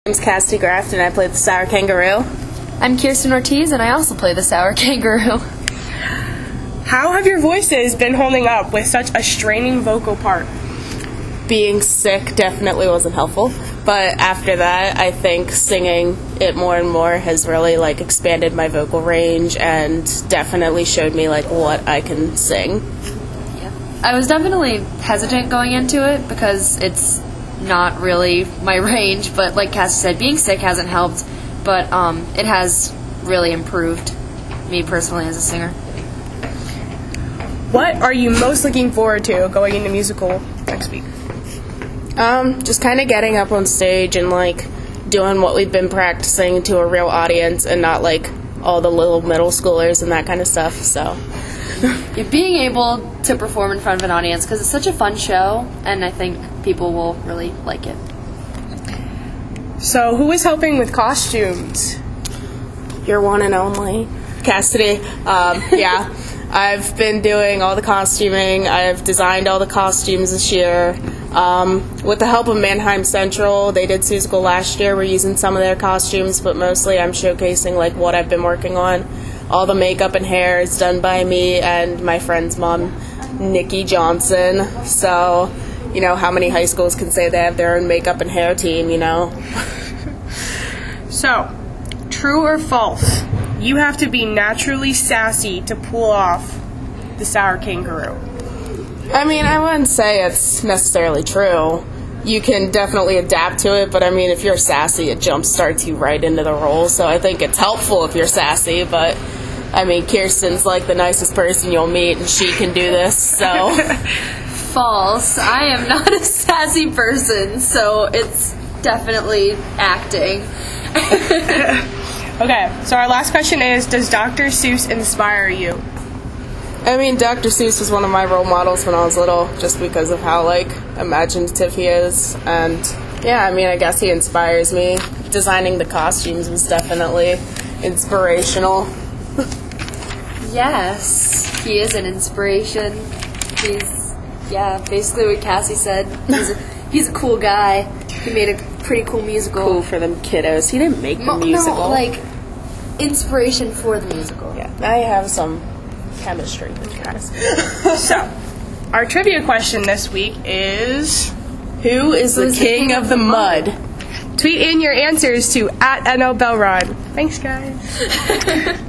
name's Cassidy Graft, and I play the Sour Kangaroo. I'm Kirsten Ortiz, and I also play the Sour Kangaroo. How have your voices been holding up with such a straining vocal part? Being sick definitely wasn't helpful, but after that, I think singing it more and more has really expanded my vocal range and definitely showed me what I can sing. Yeah. I was definitely hesitant going into it because it's not really my range, but like Cassie said, being sick hasn't helped, but it has really improved me personally as a singer. What are you most looking forward to going into musical next week? Just kind of getting up on stage and doing what we've been practicing to a real audience and not all the little middle schoolers and that kind of stuff. So being able to perform in front of an audience, because it's such a fun show, and I think people will really like it. So who is helping with costumes? Your one and only Cassidy. Yeah, I've been doing all the costuming. I've designed all the costumes this year. With the help of Mannheim Central, they did Seussical last year. We're using some of their costumes, but mostly I'm showcasing what I've been working on. All the makeup and hair is done by me and my friend's mom, Nikki Johnson. So, how many high schools can say they have their own makeup and hair team, So, true or false, you have to be naturally sassy to pull off the Sour Kangaroo. I mean, I wouldn't say it's necessarily true. You can definitely adapt to it, but I mean, if you're sassy, it jumpstarts you right into the role. So I think it's helpful if you're sassy, but I mean, Kirsten's the nicest person you'll meet, and she can do this, so. False. I am not a sassy person, so it's definitely acting. Okay, so our last question is, does Dr. Seuss inspire you? I mean, Dr. Seuss was one of my role models when I was little, just because of how, imaginative he is. And, yeah, I mean, I guess he inspires me. Designing the costumes was definitely inspirational. Yes, he is an inspiration. He's, basically what Cassie said. He's a cool guy. He made a pretty cool musical. Cool for them kiddos. He didn't make the musical. No, inspiration for the musical. Yeah, I have some chemistry with guys. So, our trivia question this week is, who is the king of the mud? Tweet in your answers to @NLBellrod. Thanks, guys.